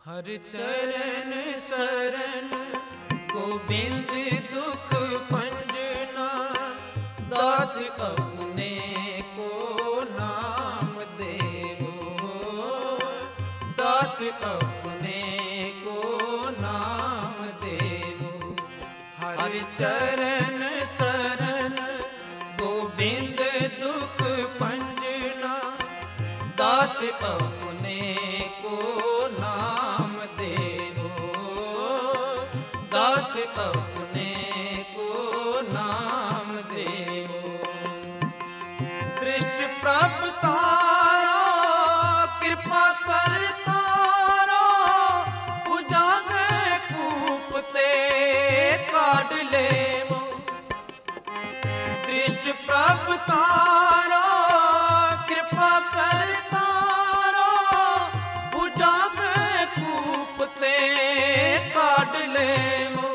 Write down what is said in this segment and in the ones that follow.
हर चरण शरण गोविंद दुख भंजना, दास अपने को नाम देवो, दास अपने को नाम देवो। हर चरण शरण गोविंद दुख भंजना, दास अपने को नाम देवो, दास अपने को नाम देवो। दृष्टि प्राप्त तारो कृपा कर तारो, उजागे कूप ते काट लेवो। दृष्टि प्राप्त तारो कृपा कर तारो, उजागे कूप ते काट लेवो,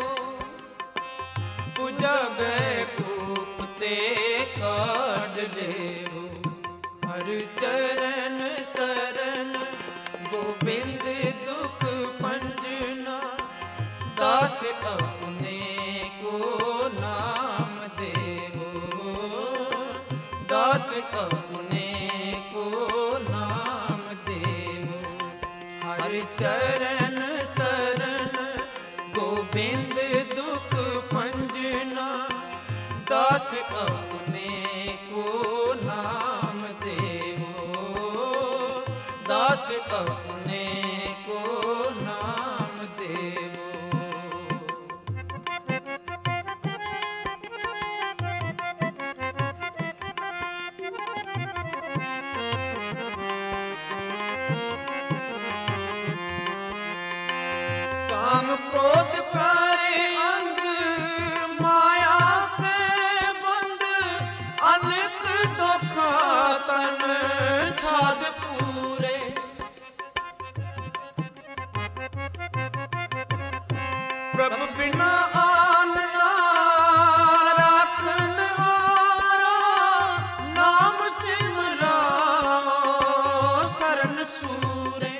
उजागे कूप ते काट लेवो। हर चरण शरण गोविंद दुख भंजना, दास अपने को नाम देवो, दास अपने को नाम देवो। हर चरण शरण गोविंद दुख भंजना, दास अपने को नाम देवो, दास अपने को नाम देवो। काम क्रोध करे अंध, माया के बंद, अनेक दुखा तन छाद पूरे। प्रभु बिना आन ना राखन हारा, नाम सिमराओ शरण सूरे,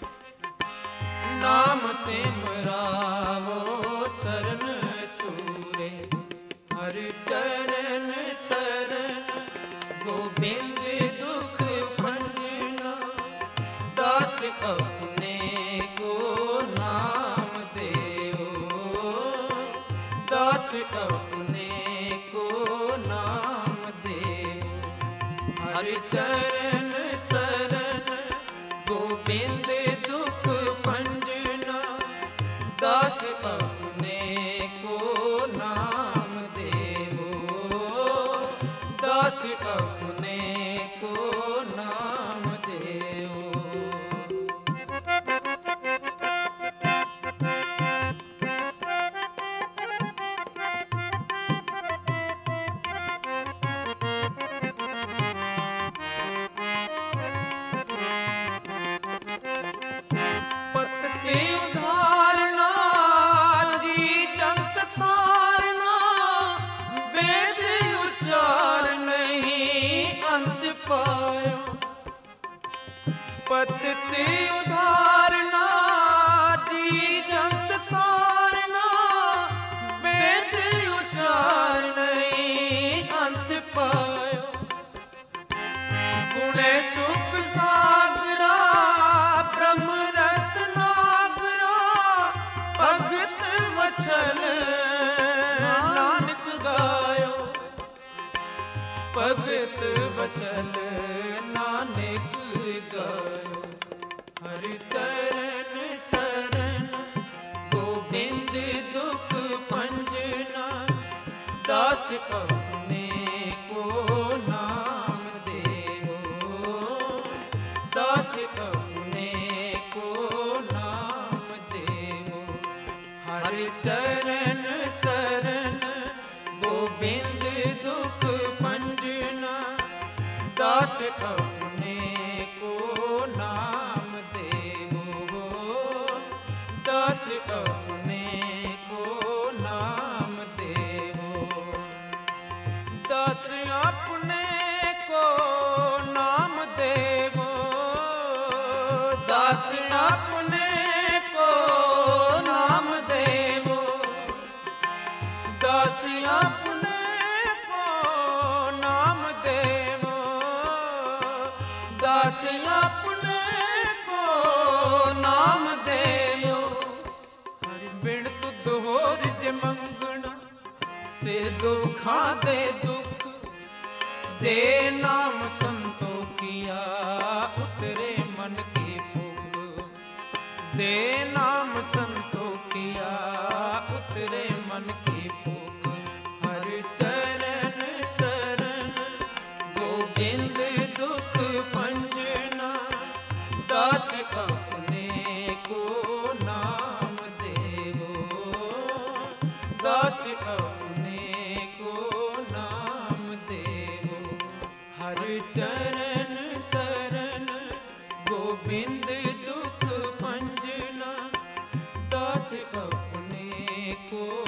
नाम सिमरावो शरण सूरे। हर चरण शरण गोविंद दुख भंजना, दास अपने को नाम देवो, दास अपने को नाम देवो। हर चरण शरण गोविंद दुख भंजना, दास अपने को नाम देवो, दास अपने को नाम देवो। पत्ती उधारना जी जंत तारना, वेद उच्चार नहीं अंत पायो। पत्ती उधारना जी जंत तारना, वेद उच्चार नहीं अंत पायो। गुणे सुख सागरा ब्रह्म रत्नागरा, भगत वचन नानक गायो, भगत वचन नानक गायो। हर चरण शरण गोविंद दुख भंजना, दास अपने को नाम देवो, दास अपने को नाम देवो। हर चरण शरण गोविंद दुख भंजना, दास अपने को नाम देवो, दास अपने को नाम देवो। दास अपने को नाम देवो, दास अपने सिर दुखा दे दुख दे नाम संतो किया उतरे मन की भूख दे नाम संतो किया उतरे मन की भूख हर चरण शरण गोविंद दुख भंजना दास अपने को नाम देवो दास अपने को नाम देवो हर चरण शरण गोविंद दुख भंजना दास अपने को